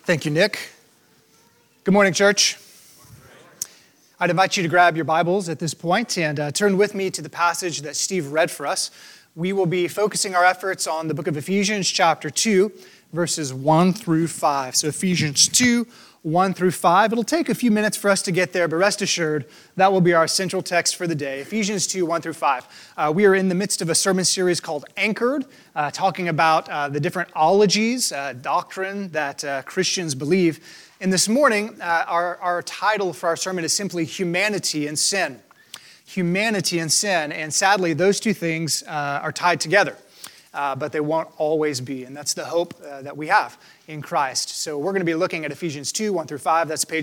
Thank you, Nick. Good morning, church. I'd invite you to grab your Bibles at this point and turn with me to the passage that Steve read for us. We will be focusing our efforts on the book of Ephesians, chapter 2, verses 1 through 5. So Ephesians 2, 1 through 5. It'll take a few minutes for us to get there, but rest assured, that will be our central text for the day. Ephesians 2, 1 through 5. We are in the midst of a sermon series called Anchored, talking about the different ologies, doctrine that Christians believe. And this morning, our title for our sermon is simply Humanity and Sin. Humanity and sin. And sadly, those two things are tied together. But they won't always be. And that's the hope that we have in Christ. So we're going to be looking at Ephesians 2, 1 through 5. That's page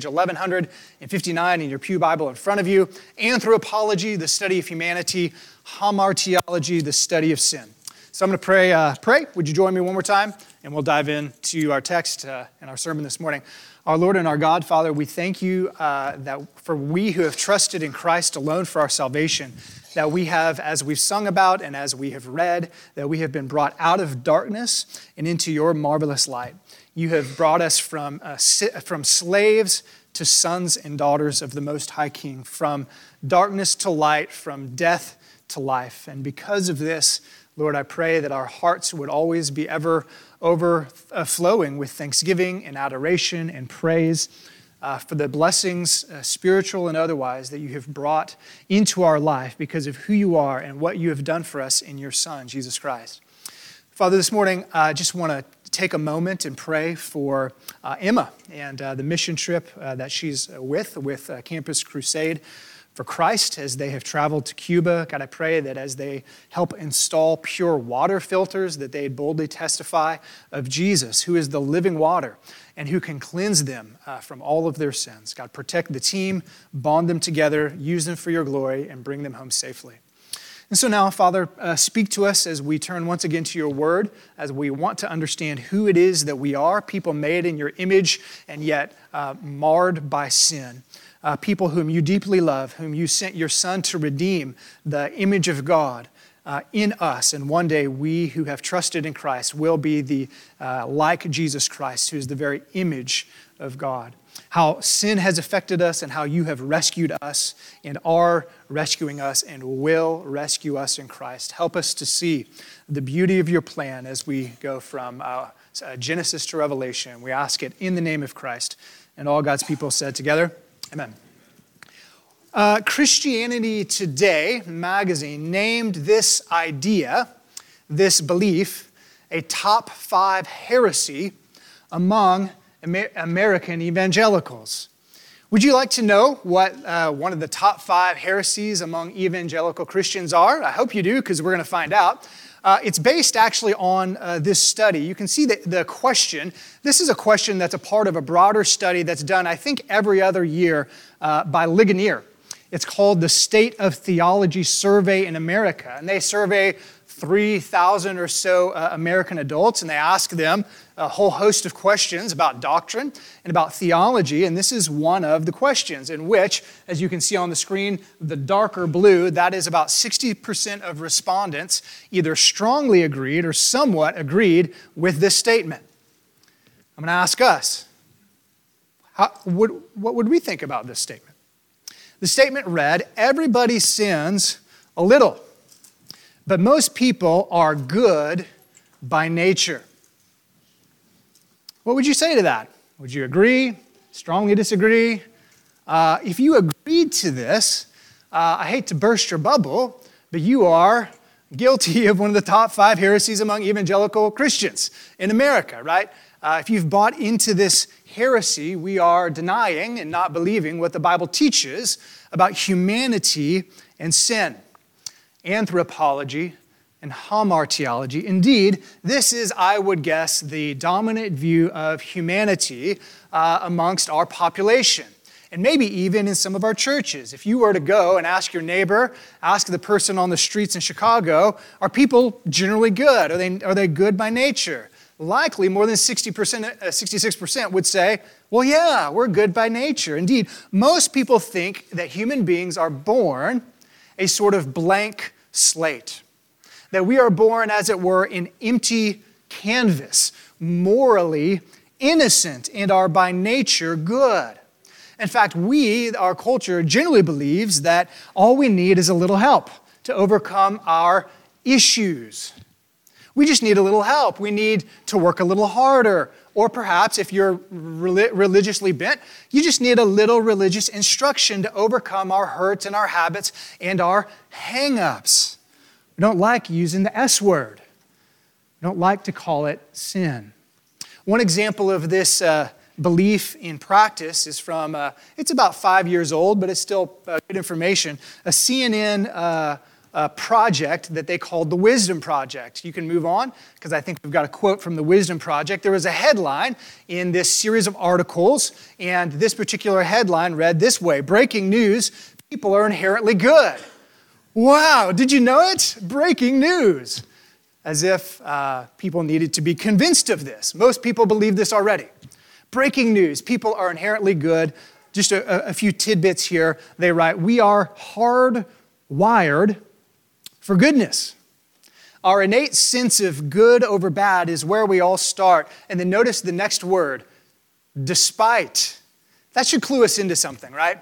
1159 in your pew Bible in front of you. Anthropology, the study of humanity. Hamartiology, the study of sin. So I'm going to pray. Would you join me one more time? And we'll dive into our text and our sermon this morning. Our Lord and our God, Father, we thank you that for we who have trusted in Christ alone for our salvation, that we have, as we've sung about and as we have read, that we have been brought out of darkness and into your marvelous light. You have brought us from slaves to sons and daughters of the Most High King, from darkness to light, from death to life. And because of this, Lord, I pray that our hearts would always be ever overflowing with thanksgiving and adoration and praise for the blessings, spiritual and otherwise, that you have brought into our life because of who you are and what you have done for us in your Son, Jesus Christ. Father, this morning, I just want to take a moment and pray for Emma and the mission trip that she's with Campus Crusade for Christ as they have traveled to Cuba. God, I pray that as they help install pure water filters, that they'd boldly testify of Jesus, who is the living water and who can cleanse them from all of their sins. God, protect the team, bond them together, use them for your glory, and bring them home safely. And so now, Father, speak to us as we turn once again to your word, as we want to understand who it is that we are, people made in your image and yet marred by sin. People whom you deeply love, whom you sent your Son to redeem the image of God in us. And one day we who have trusted in Christ will be like Jesus Christ, who is the very image of God. How sin has affected us and how you have rescued us and are rescuing us and will rescue us in Christ. Help us to see the beauty of your plan as we go from Genesis to Revelation. We ask it in the name of Christ. And all God's people said together, amen. Christianity Today magazine named this idea, this belief, a top 5 heresy among American evangelicals. Would you like to know what one of the top 5 heresies among evangelical Christians are? I hope you do, because we're going to find out. It's based actually on this study. You can see the question. This is a question that's a part of a broader study that's done, I think, every other year by Ligonier. It's called the State of Theology Survey in America. And they survey 3,000 or so American adults, and they ask them a whole host of questions about doctrine and about theology. And this is one of the questions in which, as you can see on the screen, the darker blue, that is about 60% of respondents either strongly agreed or somewhat agreed with this statement. I'm going to ask us, what would we think about this statement? The statement read, everybody sins a little, but most people are good by nature. What would you say to that? Would you agree? Strongly disagree? If you agreed to this, I hate to burst your bubble, but you are guilty of one of the top 5 heresies among evangelical Christians in America, right? If you've bought into this heresy, we are denying and not believing what the Bible teaches about humanity and sin, anthropology and hamartiology. Indeed, this is, I would guess, the dominant view of humanity amongst our population, and maybe even in some of our churches. If you were to go and ask your neighbor, ask the person on the streets in Chicago, are people generally good? Are they good by nature? Likely more than 66% would say, well, yeah, we're good by nature. Indeed, most people think that human beings are born a sort of blank slate, that we are born, as it were, an empty canvas, morally innocent and are by nature good. In fact, our culture generally believes that all we need is a little help to overcome our issues. We just need a little help. We need to work a little harder. Or perhaps if you're religiously bent, you just need a little religious instruction to overcome our hurts and our habits and our hang-ups. We don't like using the S word. We don't like to call it sin. One example of this belief in practice is from, it's about 5 years old, but it's still good information, a CNN project that they called the Wisdom Project. You can move on, because I think we've got a quote from the Wisdom Project. There was a headline in this series of articles, and this particular headline read this way: breaking news, people are inherently good. Wow, did you know it? Breaking news. As if people needed to be convinced of this. Most people believe this already. Breaking news, people are inherently good. Just a few tidbits here. They write, we are hardwired for goodness. Our innate sense of good over bad is where we all start. And then notice the next word, despite. That should clue us into something, right?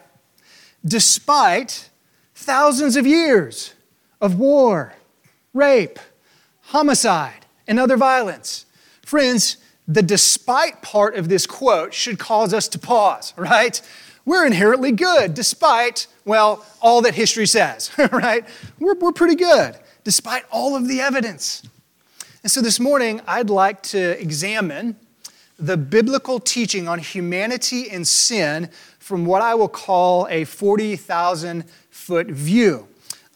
Despite thousands of years of war, rape, homicide, and other violence. Friends, the despite part of this quote should cause us to pause, right? We're inherently good, despite, well, all that history says, right? We're pretty good, despite all of the evidence. And so this morning, I'd like to examine the biblical teaching on humanity and sin from what I will call a 40,000-foot view.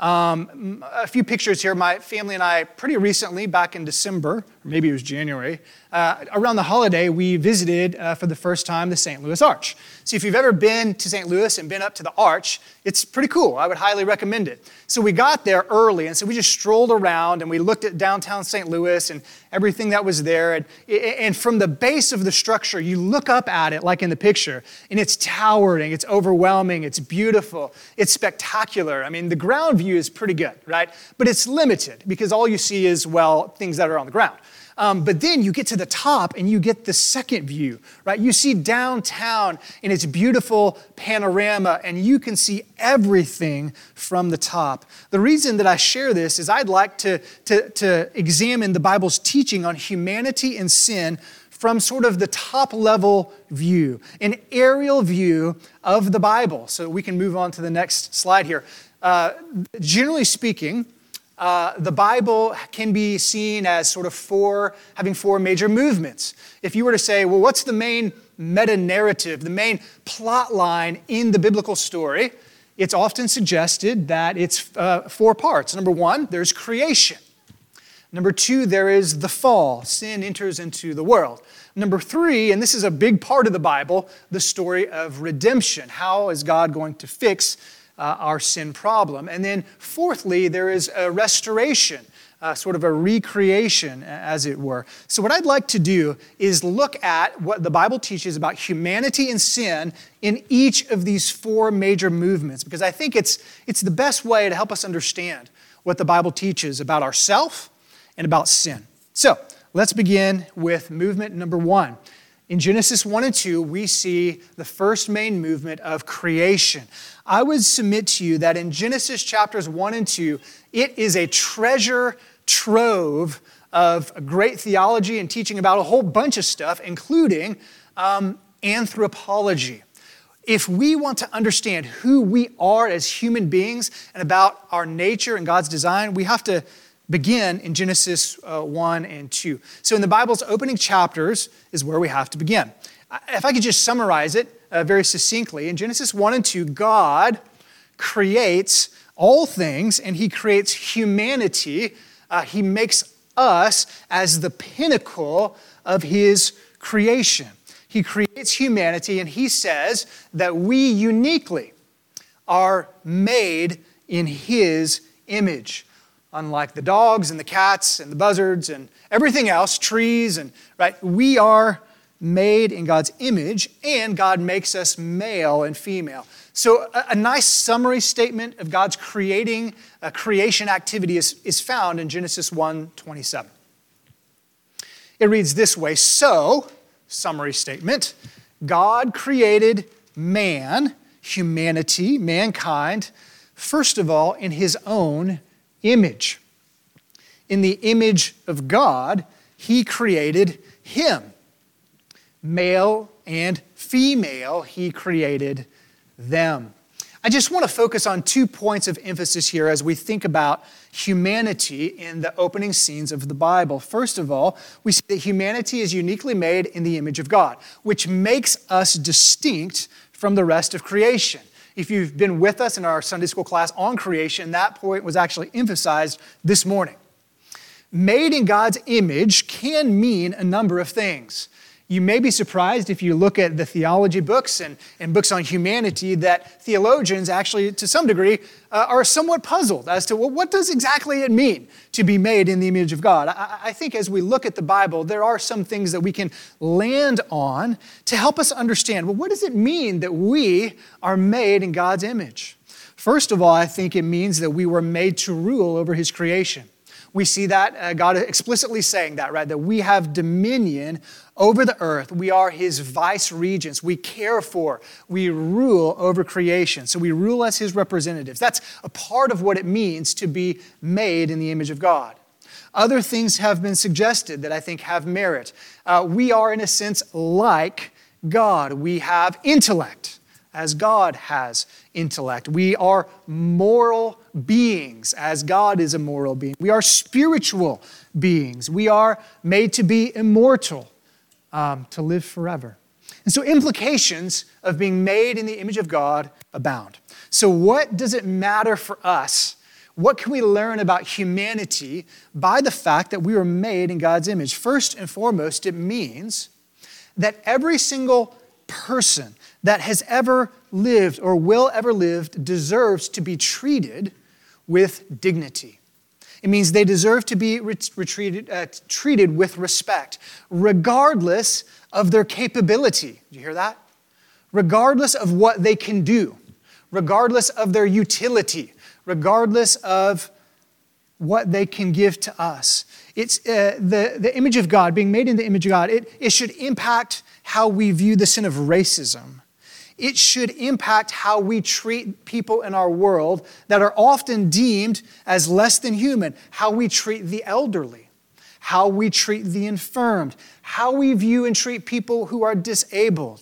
A few pictures here. My family and I, pretty recently, back in December, or maybe it was January, around the holiday, we visited for the first time the St. Louis Arch. So if you've ever been to St. Louis and been up to the Arch, it's pretty cool. I would highly recommend it. So we got there early, and so we just strolled around, and we looked at downtown St. Louis and everything that was there. And from the base of the structure, you look up at it, like in the picture, and it's towering, it's overwhelming, it's beautiful, it's spectacular. I mean, the ground view is pretty good, right? But it's limited, because all you see is, well, things that are on the ground. But then you get to the top and you get the second view, right? You see downtown in its beautiful panorama, and you can see everything from the top. The reason that I share this is I'd like to examine the Bible's teaching on humanity and sin from sort of the top level view, an aerial view of the Bible. So we can move on to the next slide here. Generally speaking, the Bible can be seen as sort of having four major movements. If you were to say, well, what's the main meta-narrative, the main plot line in the biblical story? It's often suggested that it's 4 parts. Number 1, there's creation. Number 2, there is the fall. Sin enters into the world. Number 3, and this is a big part of the Bible, the story of redemption. How is God going to fix our sin problem? And then fourthly, there is a restoration, sort of a recreation, as it were. So what I'd like to do is look at what the Bible teaches about humanity and sin in each of these 4 major movements, because I think it's the best way to help us understand what the Bible teaches about ourselves and about sin. So let's begin with movement number 1. In Genesis 1 and 2, we see the first main movement of creation. I would submit to you that in Genesis chapters 1 and 2, it is a treasure trove of great theology and teaching about a whole bunch of stuff, including anthropology. If we want to understand who we are as human beings and about our nature and God's design, we have to begin in Genesis 1 and 2. So in the Bible's opening chapters is where we have to begin. If I could just summarize it very succinctly, in Genesis 1 and 2, God creates all things, and He creates humanity. He makes us as the pinnacle of His creation. He creates humanity, and He says that we uniquely are made in His image. Unlike the dogs and the cats and the buzzards and everything else, trees, and right, we are made in God's image, and God makes us male and female. So a nice summary statement of God's creation activity is found in Genesis 1:27. It reads this way: So summary statement. God created man, humanity, mankind, first of all, in his own image. In the image of God, he created him. Male and female, he created them. I just want to focus on 2 points of emphasis here as we think about humanity in the opening scenes of the Bible. First of all, we see that humanity is uniquely made in the image of God, which makes us distinct from the rest of creation. If you've been with us in our Sunday school class on creation, that point was actually emphasized this morning. Made in God's image can mean a number of things. You may be surprised if you look at the theology books and books on humanity that theologians actually, to some degree, are somewhat puzzled as to, well, what does exactly it mean to be made in the image of God? I think as we look at the Bible, there are some things that we can land on to help us understand, well, what does it mean that we are made in God's image? First of all, I think it means that we were made to rule over his creation. We see that, God explicitly saying that, right? That we have dominion over the earth. We are his vice regents. We care for, we rule over creation. So we rule as his representatives. That's a part of what it means to be made in the image of God. Other things have been suggested that I think have merit. We are, in a sense, like God. We have intellect, as God has intellect. We are moral beings, as God is a moral being. We are spiritual beings. We are made to be immortal, to live forever. And so implications of being made in the image of God abound. So what does it matter for us? What can we learn about humanity by the fact that we were made in God's image? First and foremost, it means that every single person that has ever lived or will ever live deserves to be treated with dignity. It means they deserve to be treated with respect, regardless of their capability. Did you hear that? Regardless of what they can do, regardless of their utility, regardless of what they can give to us. It's the image of God, being made in the image of God, it should impact how we view the sin of racism. It should impact how we treat people in our world that are often deemed as less than human, how we treat the elderly, how we treat the infirmed, how we view and treat people who are disabled.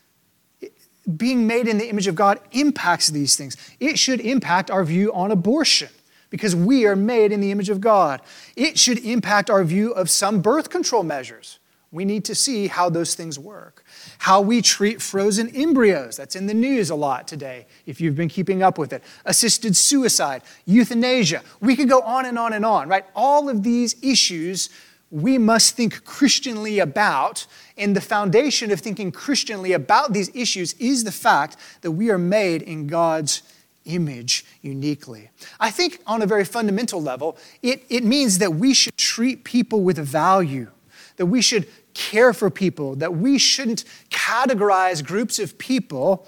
Being made in the image of God impacts these things. It should impact our view on abortion because we are made in the image of God. It should impact our view of some birth control measures. We need to see how those things work. How we treat frozen embryos. That's in the news a lot today, if you've been keeping up with it. Assisted suicide, euthanasia. We could go on and on and on, right? All of these issues we must think Christianly about, and the foundation of thinking Christianly about these issues is the fact that we are made in God's image uniquely. I think on a very fundamental level, it means that we should treat people with value, that we should care for people, that we shouldn't categorize groups of people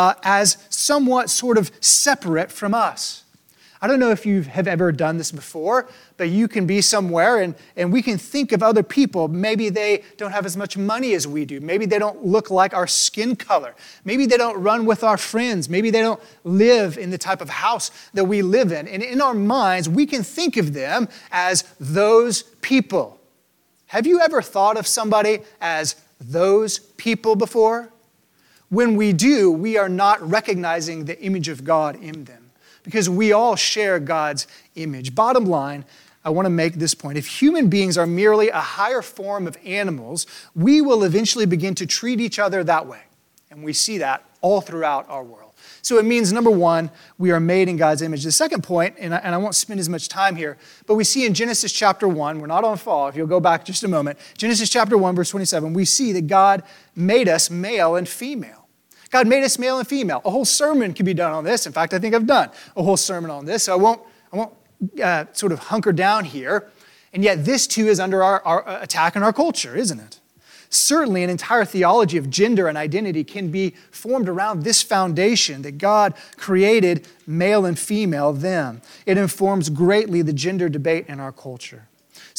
as somewhat sort of separate from us. I don't know if you have ever done this before, but you can be somewhere and we can think of other people. Maybe they don't have as much money as we do. Maybe they don't look like our skin color. Maybe they don't run with our friends. Maybe they don't live in the type of house that we live in. And in our minds, we can think of them as those people. Have you ever thought of somebody as those people before? When we do, we are not recognizing the image of God in them, because we all share God's image. Bottom line, I want to make this point. If human beings are merely a higher form of animals, we will eventually begin to treat each other that way. And we see that all throughout our world. So it means, number one, we are made in God's image. The second point, and I won't spend as much time here, but we see in Genesis chapter 1, we're not on fall, if you'll go back just a moment, Genesis chapter 1, verse 27, we see that God made us male and female. God made us male and female. A whole sermon can be done on this. In fact, I think I've done a whole sermon on this, so I won't sort of hunker down here. And yet this too is under our attack in our culture, isn't it? Certainly an entire theology of gender and identity can be formed around this foundation that God created male and female them. It informs greatly the gender debate in our culture. So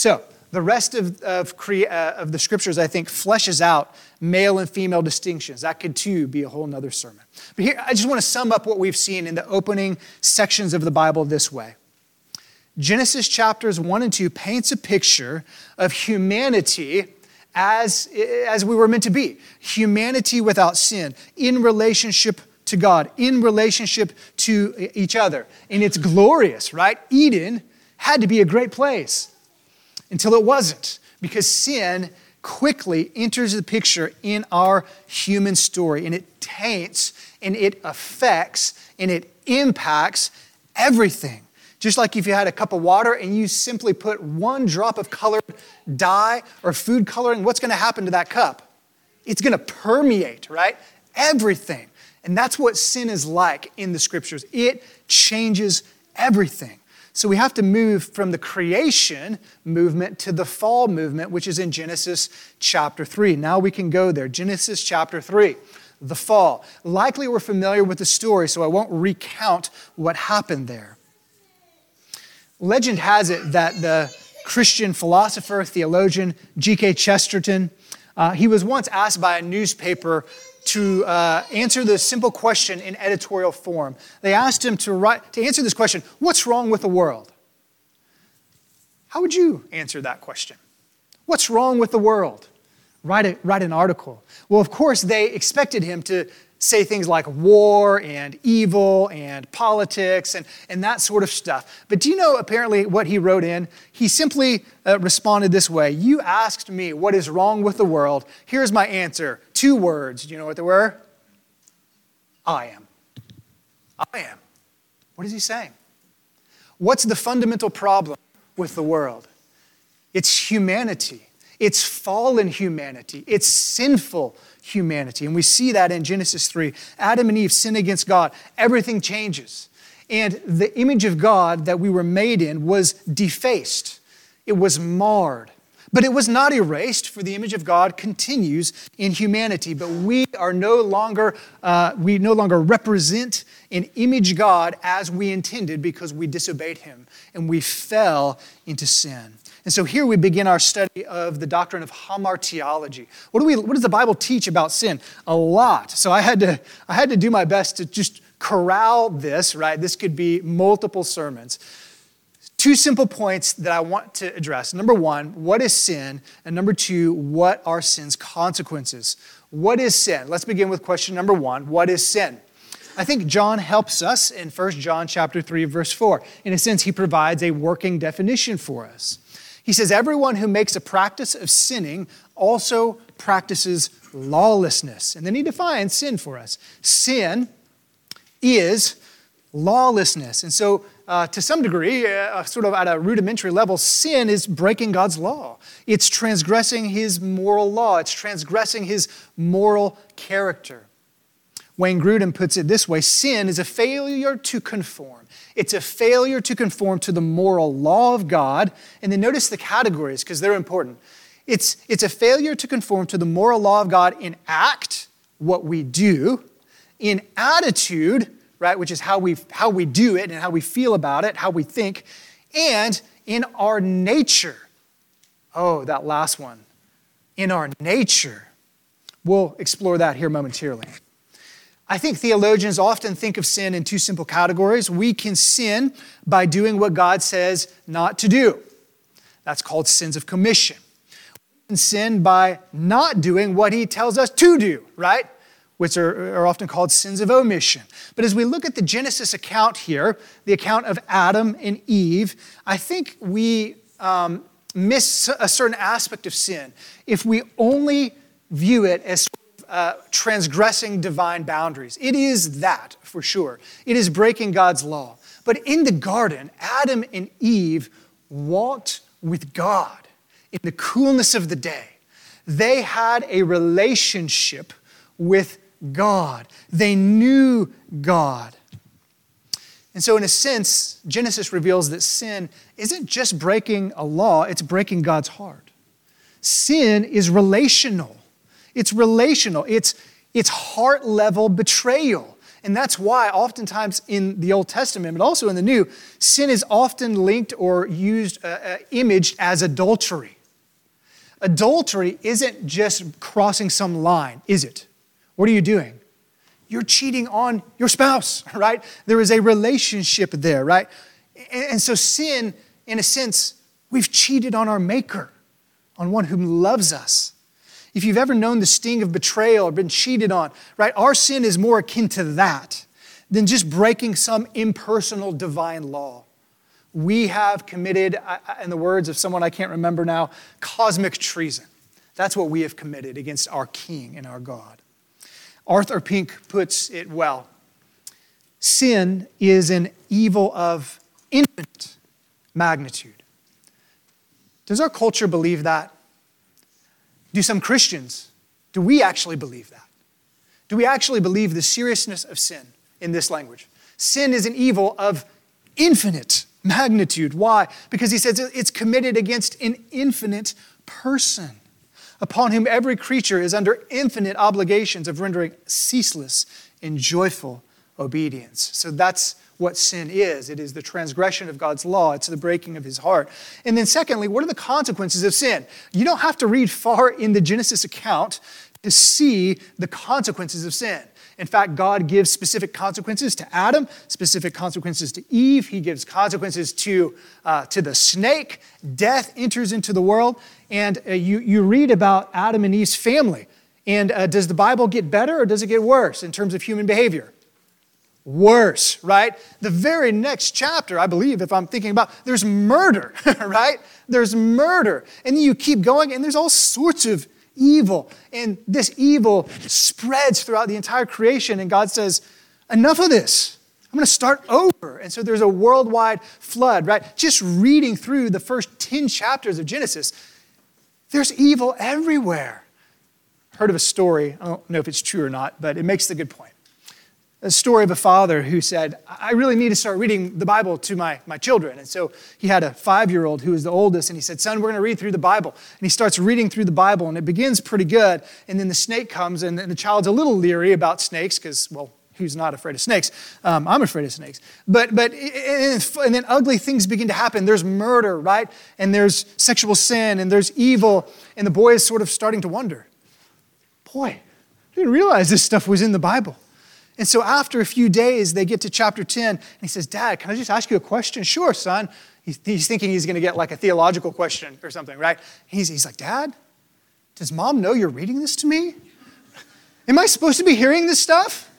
the rest of the scriptures, I think, fleshes out male and female distinctions. That could, too, be a whole nother sermon. But here, I just want to sum up what we've seen in the opening sections of the Bible this way. Genesis chapters 1 and 2 paints a picture of humanity as we were meant to be. Humanity without sin, in relationship to God, in relationship to each other. And it's glorious, right? Eden had to be a great place until it wasn't, because sin quickly enters the picture in our human story, and it taints, and it affects, and it impacts everything. Just like if you had a cup of water and you simply put one drop of colored dye or food coloring, what's going to happen to that cup? It's going to permeate, right? Everything. And that's what sin is like in the scriptures. It changes everything. So we have to move from the creation movement to the fall movement, which is in Genesis chapter 3. Now we can go there. Genesis chapter 3, the fall. Likely we're familiar with the story, so I won't recount what happened there. Legend has it that the Christian philosopher, theologian, G.K. Chesterton, he was once asked by a newspaper to answer the simple question in editorial form. They asked him to answer this question, what's wrong with the world? How would you answer that question? What's wrong with the world? Write an article. Well, of course, they expected him to say things like war and evil and politics and that sort of stuff. But do you know apparently what he wrote in? He simply responded this way. You asked me what is wrong with the world. Here's my answer. 2 words. Do you know what they were? I am. I am. What is he saying? What's the fundamental problem with the world? It's humanity. It's fallen humanity. It's sinful humanity. And we see that in Genesis 3. Adam and Eve sin against God. Everything changes. And the image of God that we were made in was defaced. It was marred. But it was not erased, for the image of God continues in humanity. But we no longer represent and image God as we intended because we disobeyed him and we fell into sin. And so here we begin our study of the doctrine of hamartiology. What does the Bible teach about sin? A lot. So I had to do my best to just corral this, right? This could be multiple sermons. 2 simple points that I want to address. Number 1, what is sin? And number 2, what are sin's consequences? What is sin? Let's begin with question number 1. What is sin? I think John helps us in 1 John chapter 3, verse 4. In a sense, he provides a working definition for us. He says, everyone who makes a practice of sinning also practices lawlessness. And then he defines sin for us. Sin is lawlessness. And so to some degree, sort of at a rudimentary level, sin is breaking God's law. It's transgressing his moral law. It's transgressing his moral character. Wayne Grudem puts it this way, sin is a failure to conform. It's a failure to conform to the moral law of God. And then notice the categories, because they're important. It's a failure to conform to the moral law of God in act, what we do, in attitude, right, which is how we do it and how we feel about it, how we think, and in our nature. Oh, that last one. In our nature. We'll explore that here momentarily. I think theologians often think of sin in 2 simple categories. We can sin by doing what God says not to do. That's called sins of commission. We can sin by not doing what he tells us to do, right? Which are often called sins of omission. But as we look at the Genesis account here, the account of Adam and Eve, I think we miss a certain aspect of sin if we only view it as transgressing divine boundaries. It is that, for sure. It is breaking God's law. But in the garden, Adam and Eve walked with God in the coolness of the day. They had a relationship with God. They knew God. And so in a sense, Genesis reveals that sin isn't just breaking a law, it's breaking God's heart. Sin is relational. It's relational. It's heart-level betrayal. And that's why oftentimes in the Old Testament, but also in the New, sin is often linked or used, imaged as adultery. Adultery isn't just crossing some line, is it? What are you doing? You're cheating on your spouse, right? There is a relationship there, right? And so sin, in a sense, we've cheated on our Maker, on one who loves us. If you've ever known the sting of betrayal or been cheated on, right, our sin is more akin to that than just breaking some impersonal divine law. We have committed, in the words of someone I can't remember now, cosmic treason. That's what we have committed against our King and our God. Arthur Pink puts it well. Sin is an evil of infinite magnitude. Does our culture believe that? Do some Christians, do we actually believe that? Do we actually believe the seriousness of sin in this language? Sin is an evil of infinite magnitude. Why? Because he says it's committed against an infinite person, upon whom every creature is under infinite obligations of rendering ceaseless and joyful obedience. So that's what sin is. It is the transgression of God's law. It's the breaking of his heart. And then secondly, what are the consequences of sin? You don't have to read far in the Genesis account to see the consequences of sin. In fact, God gives specific consequences to Adam, specific consequences to Eve. He gives consequences to the snake. Death enters into the world. And you read about Adam and Eve's family. And does the Bible get better or does it get worse in terms of human behavior? Worse, right? The very next chapter, I believe, if I'm thinking about, there's murder, right? There's murder. And then you keep going and there's all sorts of evil. And this evil spreads throughout the entire creation. And God says, enough of this. I'm going to start over. And so there's a worldwide flood, right? Just reading through the first 10 chapters of Genesis, there's evil everywhere. Heard of a story, I don't know if it's true or not, but it makes the good point. A story of a father who said, I really need to start reading the Bible to my children. And so he had a 5-year-old who was the oldest, and he said, son, we're going to read through the Bible. And he starts reading through the Bible, and it begins pretty good. And then the snake comes, and the child's a little leery about snakes because, well, who's not afraid of snakes? I'm afraid of snakes. And then ugly things begin to happen. There's murder, right? And there's sexual sin, and there's evil. And the boy is sort of starting to wonder, boy, I didn't realize this stuff was in the Bible. And so after a few days, they get to chapter 10, and he says, Dad, can I just ask you a question? Sure, son. He's thinking he's going to get like a theological question or something, right? He's like, Dad, does Mom know you're reading this to me? Am I supposed to be hearing this stuff?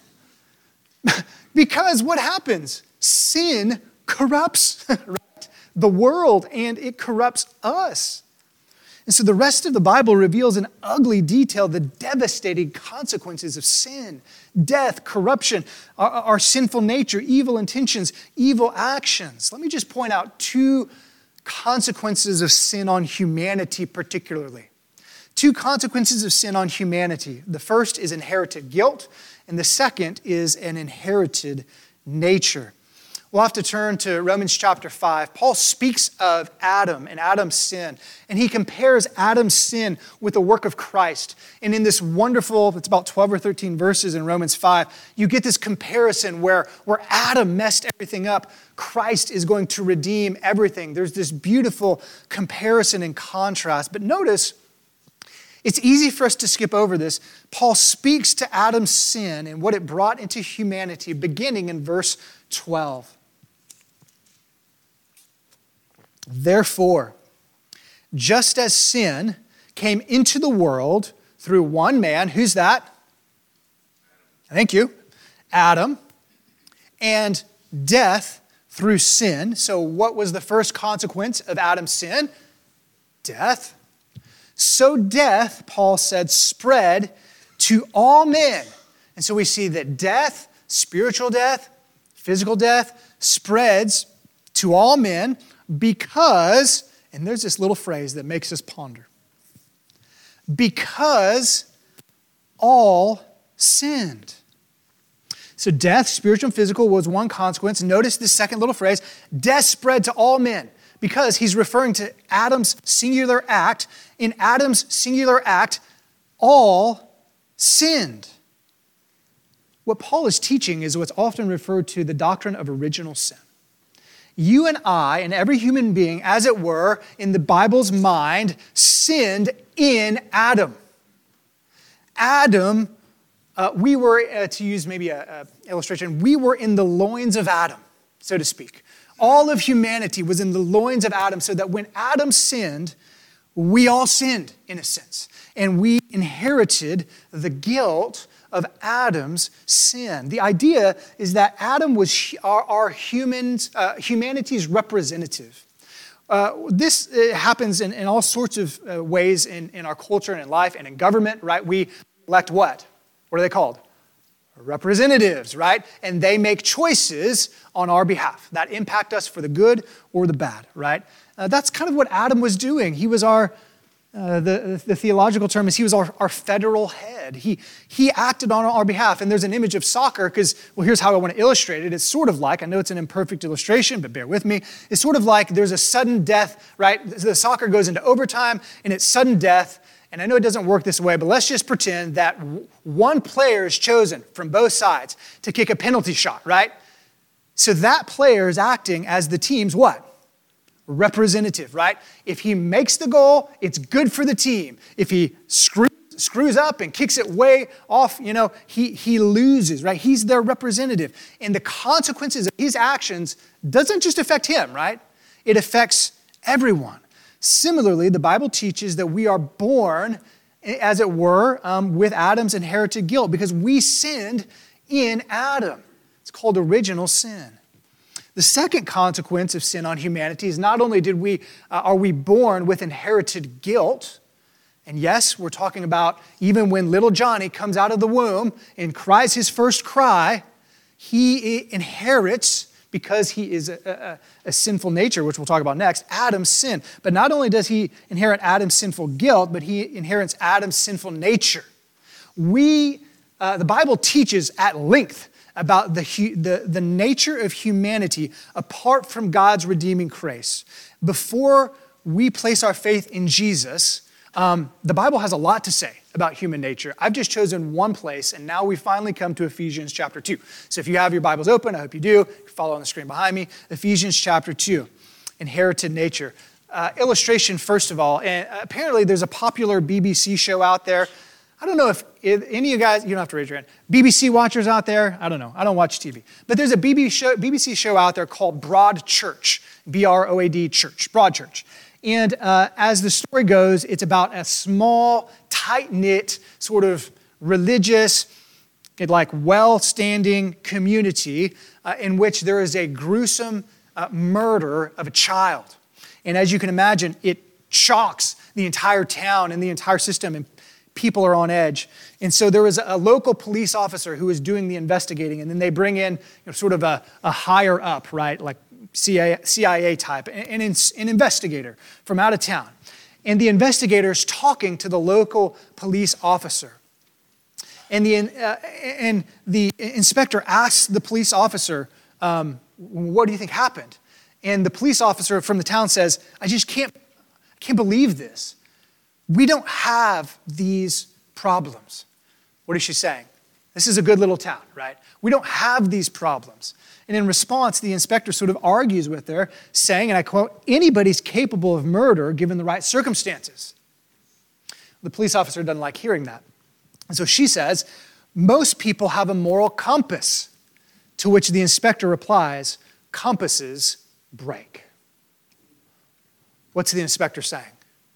Because what happens? Sin corrupts, right? The world, and it corrupts us. And so the rest of the Bible reveals in ugly detail the devastating consequences of sin, death, corruption, our sinful nature, evil intentions, evil actions. Let me just point out 2 consequences of sin on humanity particularly. 2 consequences of sin on humanity. The first is inherited guilt, and the second is an inherited nature. We'll have to turn to Romans chapter 5. Paul speaks of Adam and Adam's sin, and he compares Adam's sin with the work of Christ. And in this wonderful, it's about 12 or 13 verses in Romans 5, you get this comparison where Adam messed everything up. Christ is going to redeem everything. There's this beautiful comparison and contrast. But notice, it's easy for us to skip over this. Paul speaks to Adam's sin and what it brought into humanity, beginning in verse 12. Therefore, just as sin came into the world through one man, who's that? Thank you, Adam, and death through sin. So what was the first consequence of Adam's sin? Death. So death, Paul said, spread to all men. And so we see that death, spiritual death, physical death, spreads to all men because, and there's this little phrase that makes us ponder, because all sinned. So death, spiritual and physical, was one consequence. Notice this second little phrase, death spread to all men, because he's referring to Adam's singular act. In Adam's singular act, all sinned. What Paul is teaching is what's often referred to the doctrine of original sin. You and I, and every human being, as it were, in the Bible's mind, sinned in Adam. Adam, we were, to use maybe an illustration, we were in the loins of Adam, so to speak. All of humanity was in the loins of Adam, so that when Adam sinned, we all sinned, in a sense. And we inherited the guilt of Adam's sin. The idea is that Adam was our humanity's representative. This happens in all sorts of ways in our culture and in life and in government, right? We elect what? What are they called? Representatives, right? And they make choices on our behalf that impact us for the good or the bad, right? That's kind of what Adam was doing. He was the theological term is he was our federal head. He acted on our behalf. And there's an image of soccer because, well, here's how I want to illustrate it. It's sort of like, I know it's an imperfect illustration, but bear with me. It's sort of like there's a sudden death, right? The soccer goes into overtime and it's sudden death. And I know it doesn't work this way, but let's just pretend that one player is chosen from both sides to kick a penalty shot, right? So that player is acting as the team's what? Representative, right? If he makes the goal, it's good for the team. If he screws up and kicks it way off, he loses, right? He's their representative. And the consequences of his actions doesn't just affect him, right? It affects everyone. Similarly, the Bible teaches that we are born, as it were, with Adam's inherited guilt because we sinned in Adam. It's called original sin. The second consequence of sin on humanity is not only are we born with inherited guilt, and yes, we're talking about even when little Johnny comes out of the womb and cries his first cry, he inherits, because he is a sinful nature, which we'll talk about next, Adam's sin. But not only does he inherit Adam's sinful guilt, but he inherits Adam's sinful nature. The Bible teaches at length about the nature of humanity apart from God's redeeming grace. Before we place our faith in Jesus, the Bible has a lot to say about human nature. I've just chosen one place, and now we finally come to Ephesians chapter 2. So if you have your Bibles open, I hope you do. You can follow on the screen behind me. Ephesians chapter 2, inherited nature. Illustration, first of all, and apparently there's a popular BBC show out there. I don't know if any of you guys, you don't have to raise your hand, BBC watchers out there, I don't know, I don't watch TV. But there's a BBC show out there called Broad Church, B-R-O-A-D Church, Broad Church. And as the story goes, it's about a small, tight-knit, sort of religious, like well-standing community in which there is a gruesome murder of a child. And as you can imagine, it shocks the entire town and the entire system, and people are on edge. And so there was a local police officer who was doing the investigating, and then they bring in sort of a higher up, right, like CIA type, an investigator from out of town. And the investigator's talking to the local police officer. And the inspector asks the police officer, what do you think happened? And the police officer from the town says, I can't believe this. We don't have these problems. What is she saying? This is a good little town, right? We don't have these problems. And in response, the inspector sort of argues with her, saying, and I quote, anybody's capable of murder given the right circumstances. The police officer doesn't like hearing that. And so she says, most people have a moral compass, to which the inspector replies, compasses break. What's the inspector saying?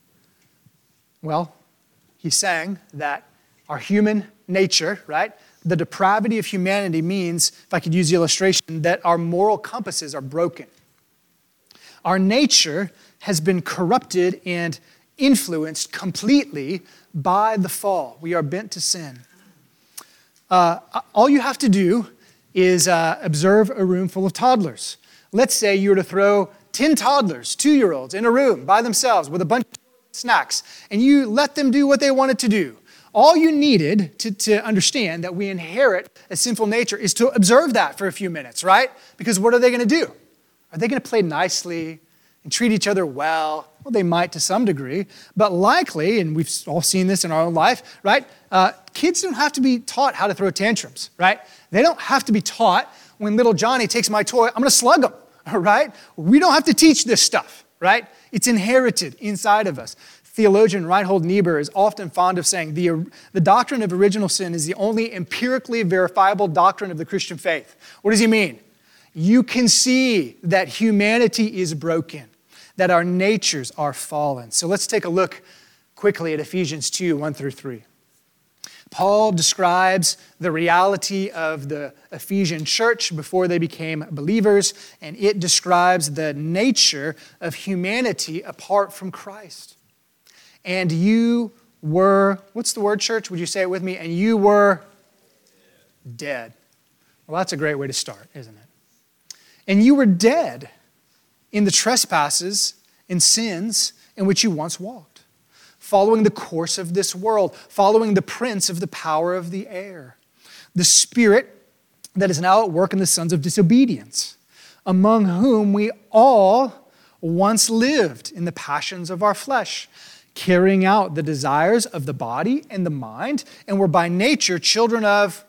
Well, he's saying that our human nature, right, the depravity of humanity means, if I could use the illustration, that our moral compasses are broken. Our nature has been corrupted and influenced completely by the fall. We are bent to sin. All you have to do is observe a room full of toddlers. Let's say you were to throw 10 toddlers, 2-year-olds, in a room by themselves with a bunch of snacks, and you let them do what they wanted to do. All you needed to understand that we inherit a sinful nature is to observe that for a few minutes, right? Because what are they going to do? Are they going to play nicely and treat each other well? Well, they might to some degree, but likely, and we've all seen this in our own life, right? Kids don't have to be taught how to throw tantrums, right? They don't have to be taught when little Johnny takes my toy, I'm going to slug him. all right? We don't have to teach this stuff, right? It's inherited inside of us. Theologian Reinhold Niebuhr is often fond of saying the doctrine of original sin is the only empirically verifiable doctrine of the Christian faith. What does he mean? You can see that humanity is broken, that our natures are fallen. So let's take a look quickly at Ephesians 2, 1 through 3. Paul describes the reality of the Ephesian church before they became believers, and it describes the nature of humanity apart from Christ. And you were, what's the word, church? Would you say it with me? And you were dead. Well, that's a great way to start, isn't it? And you were dead in the trespasses and sins in which you once walked, following the course of this world, following the prince of the power of the air, the spirit that is now at work in the sons of disobedience, among whom we all once lived in the passions of our flesh, carrying out the desires of the body and the mind, and were by nature children of,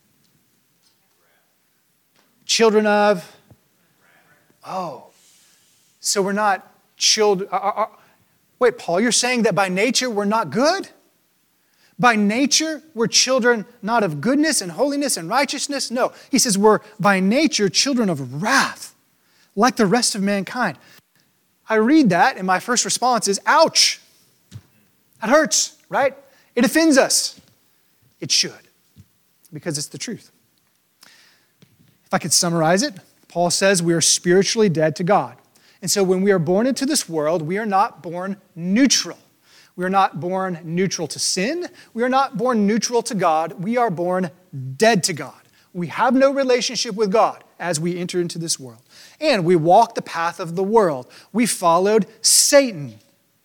so we're not children. Wait, Paul, you're saying that by nature we're not good? By nature we're children not of goodness and holiness and righteousness? No, he says we're by nature children of wrath, like the rest of mankind. I read that and my first response is, ouch. That hurts, right? It offends us. It should, because it's the truth. If I could summarize it, Paul says we are spiritually dead to God. And so when we are born into this world, we are not born neutral. We are not born neutral to sin. We are not born neutral to God. We are born dead to God. We have no relationship with God as we enter into this world. And we walk the path of the world. We followed Satan,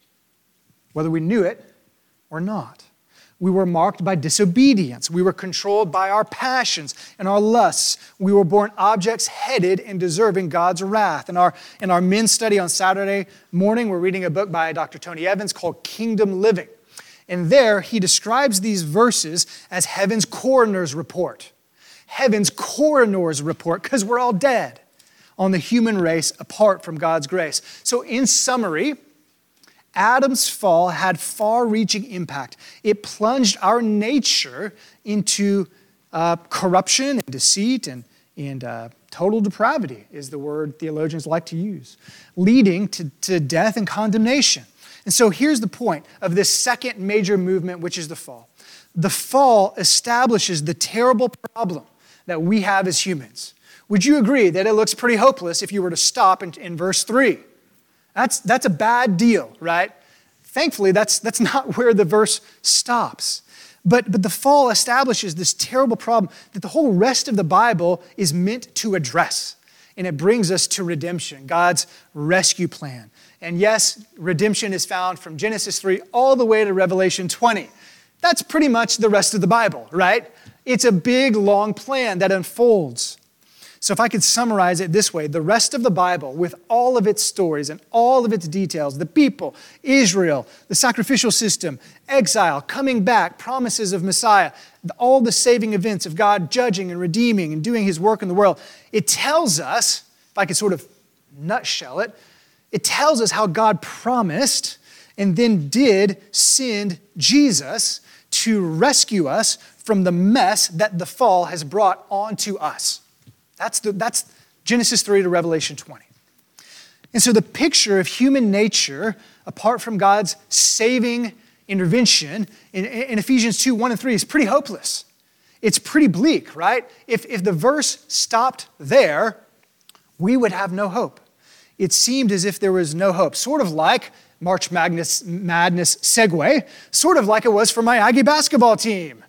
whether we knew it or not. We were marked by disobedience. We were controlled by our passions and our lusts. We were born objects headed and deserving God's wrath. In our men's study on Saturday morning, we're reading a book by Dr. Tony Evans called Kingdom Living. And there he describes these verses as heaven's coroner's report. Heaven's coroner's report, because we're all dead on the human race apart from God's grace. So in summary, Adam's fall had far-reaching impact. It plunged our nature into corruption and deceit and total depravity is the word theologians like to use, leading to death and condemnation. And so here's the point of this second major movement, which is the fall. The fall establishes the terrible problem that we have as humans. Would you agree that it looks pretty hopeless if you were to stop in verse 3? That's a bad deal, right? Thankfully, that's not where the verse stops. But the fall establishes this terrible problem that the whole rest of the Bible is meant to address. And it brings us to redemption, God's rescue plan. And yes, redemption is found from Genesis 3 all the way to Revelation 20. That's pretty much the rest of the Bible, right? It's a big, long plan that unfolds. So if I could summarize it this way, the rest of the Bible, with all of its stories and all of its details, the people, Israel, the sacrificial system, exile, coming back, promises of Messiah, all the saving events of God judging and redeeming and doing his work in the world, it tells us, if I could sort of nutshell it, it tells us how God promised and then did send Jesus to rescue us from the mess that the fall has brought onto us. That's Genesis 3 to Revelation 20. And so the picture of human nature, apart from God's saving intervention, in Ephesians 2, 1 and 3 is pretty hopeless. It's pretty bleak, right? If the verse stopped there, we would have no hope. It seemed as if there was no hope, sort of like March Madness segue, sort of like it was for my Aggie basketball team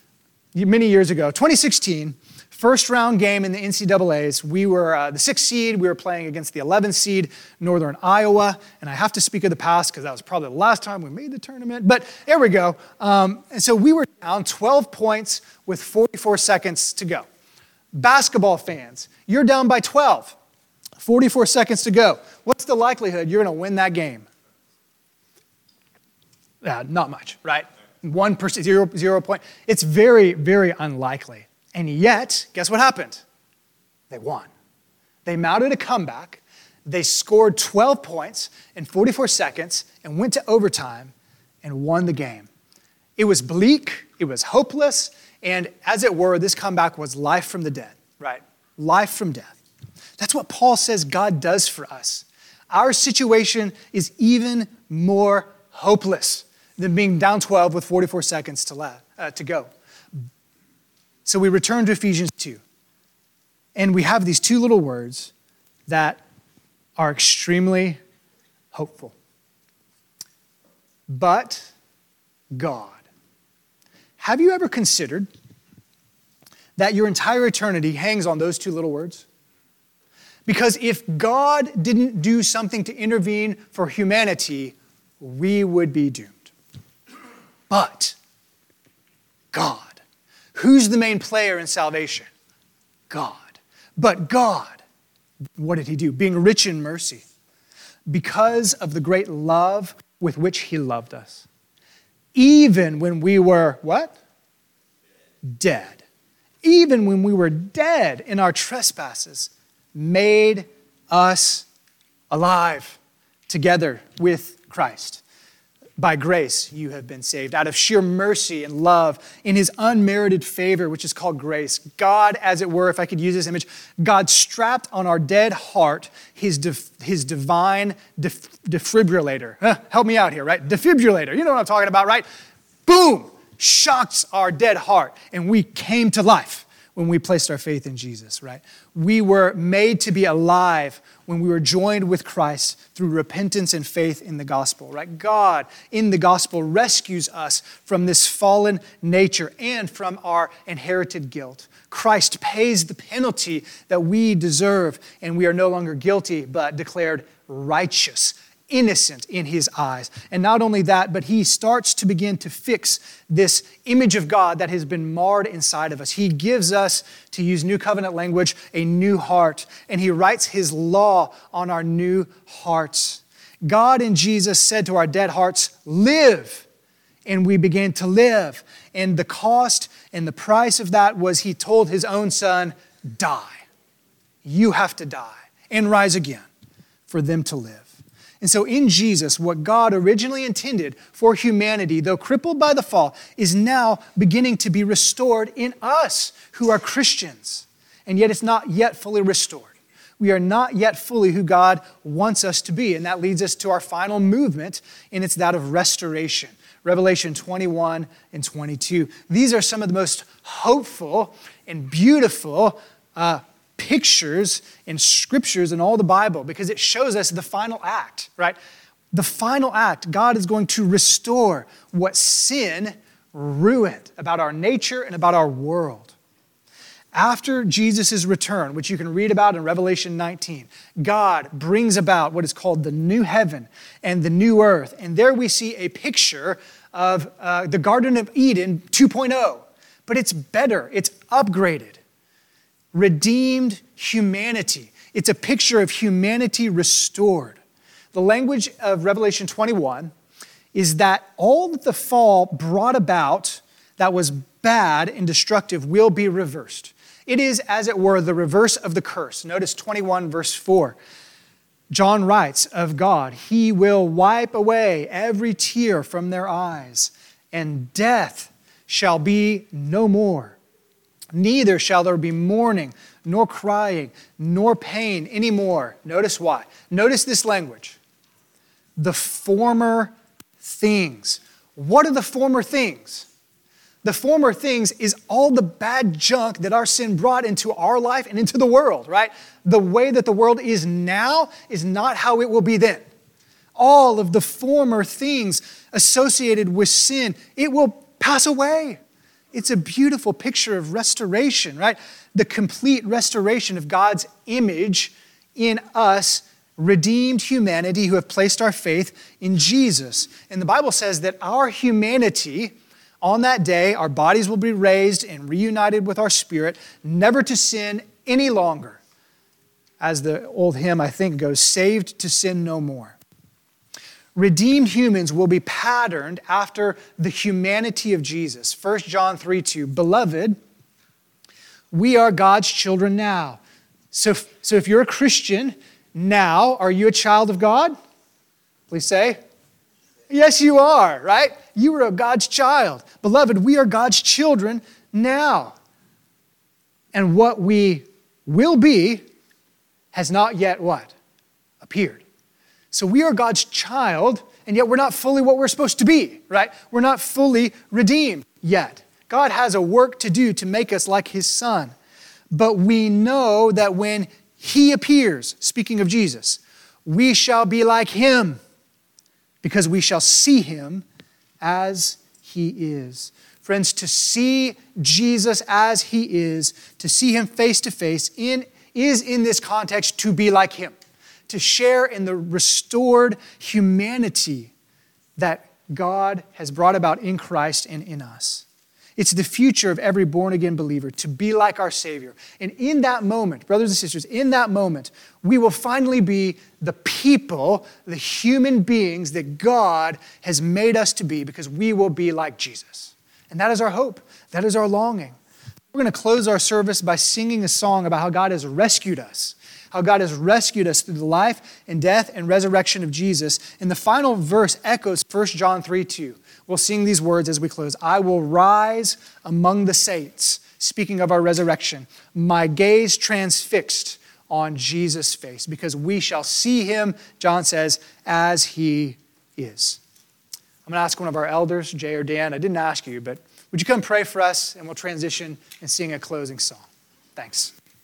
many years ago, 2016. First round game in the NCAAs, we were the 6th seed. We were playing against the 11th seed, Northern Iowa. And I have to speak of the past because that was probably the last time we made the tournament. But there we go. And so we were down 12 points with 44 seconds to go. Basketball fans, you're down by 12, 44 seconds to go. What's the likelihood you're going to win that game? Not much, right? 1%, 0 point. It's very, very unlikely. And yet, guess what happened? They won. They mounted a comeback. They scored 12 points in 44 seconds and went to overtime and won the game. It was bleak, it was hopeless, and as it were, this comeback was life from the dead, right? Life from death. That's what Paul says God does for us. Our situation is even more hopeless than being down 12 with 44 seconds to go. So we return to Ephesians 2. And we have these two little words that are extremely hopeful. But God. Have you ever considered that your entire eternity hangs on those two little words? Because if God didn't do something to intervene for humanity, we would be doomed. But God. Who's the main player in salvation? God. But God, what did he do? Being rich in mercy, because of the great love with which he loved us, even when we were, what? Dead. Even when we were dead in our trespasses, made us alive together with Christ. By grace, you have been saved. Out of sheer mercy and love, in his unmerited favor, which is called grace, God, as it were, if I could use this image, God strapped on our dead heart his divine defibrillator. Help me out here, right? Defibrillator. You know what I'm talking about, right? Boom! Shocks our dead heart, and we came to life when we placed our faith in Jesus, right? We were made to be alive when we were joined with Christ through repentance and faith in the gospel, right? God, in the gospel, rescues us from this fallen nature and from our inherited guilt. Christ pays the penalty that we deserve, and we are no longer guilty, but declared righteous, innocent in his eyes. And not only that, but he starts to begin to fix this image of God that has been marred inside of us. He gives us, to use New Covenant language, a new heart, and he writes his law on our new hearts. God in Jesus said to our dead hearts, live, and we began to live. And the cost and the price of that was he told his own son, die. You have to die and rise again for them to live. And so in Jesus, what God originally intended for humanity, though crippled by the fall, is now beginning to be restored in us who are Christians. And yet it's not yet fully restored. We are not yet fully who God wants us to be. And that leads us to our final movement, and it's that of restoration. Revelation 21 and 22. These are some of the most hopeful and beautiful pictures and scriptures in all the Bible, because it shows us the final act, right? The final act, God is going to restore what sin ruined about our nature and about our world. After Jesus' return, which you can read about in Revelation 19, God brings about what is called the new heaven and the new earth. And there we see a picture of the Garden of Eden 2.0, but it's better, it's upgraded. Redeemed humanity. It's a picture of humanity restored. The language of Revelation 21 is that all that the fall brought about that was bad and destructive will be reversed. It is, as it were, the reverse of the curse. Notice 21 verse 4. John writes of God, he will wipe away every tear from their eyes, and death shall be no more. Neither shall there be mourning, nor crying, nor pain anymore. Notice why. Notice this language. The former things. What are the former things? The former things is all the bad junk that our sin brought into our life and into the world, right? The way that the world is now is not how it will be then. All of the former things associated with sin, it will pass away. It's a beautiful picture of restoration, right? The complete restoration of God's image in us, redeemed humanity who have placed our faith in Jesus. And the Bible says that our humanity, on that day, our bodies will be raised and reunited with our spirit, never to sin any longer. As the old hymn, I think, goes, saved to sin no more. Redeemed humans will be patterned after the humanity of Jesus. 1 John 3:2, beloved, we are God's children now. So if you're a Christian now, are you a child of God? Please say, yes, you are, right? You are God's child. Beloved, we are God's children now. And what we will be has not yet what? Appeared. So we are God's child, and yet we're not fully what we're supposed to be, right? We're not fully redeemed yet. God has a work to do to make us like his Son. But we know that when he appears, speaking of Jesus, we shall be like him because we shall see him as he is. Friends, to see Jesus as he is, to see him face to face, is in this context to be like him, to share in the restored humanity that God has brought about in Christ and in us. It's the future of every born-again believer to be like our Savior. And in that moment, brothers and sisters, in that moment, we will finally be the people, the human beings that God has made us to be because we will be like Jesus. And that is our hope. That is our longing. We're going to close our service by singing a song about how God has rescued us, how God has rescued us through the life and death and resurrection of Jesus. And the final verse echoes 1 John 3:2. We'll sing these words as we close. I will rise among the saints, speaking of our resurrection, my gaze transfixed on Jesus' face, because we shall see him, John says, as he is. I'm going to ask one of our elders, Jay or Dan. I didn't ask you, but would you come pray for us, and we'll transition and sing a closing song. Thanks.